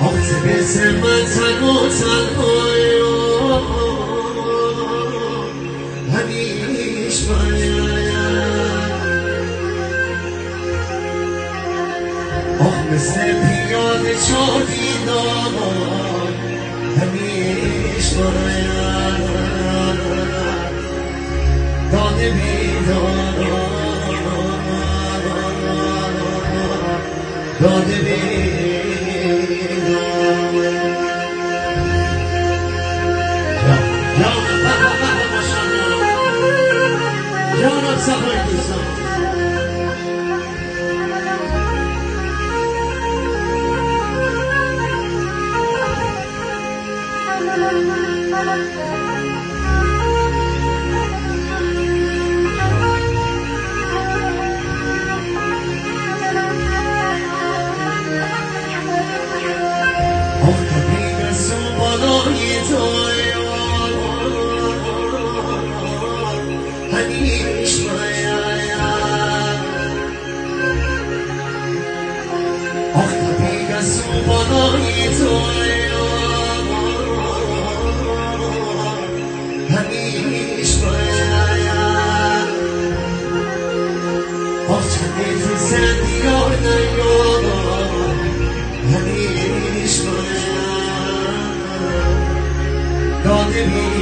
آخه مثل من تنها همیش آخ مثل پیاده چادیدان همیش داده بیدان داده بیدان جانم صفای دوستان Don't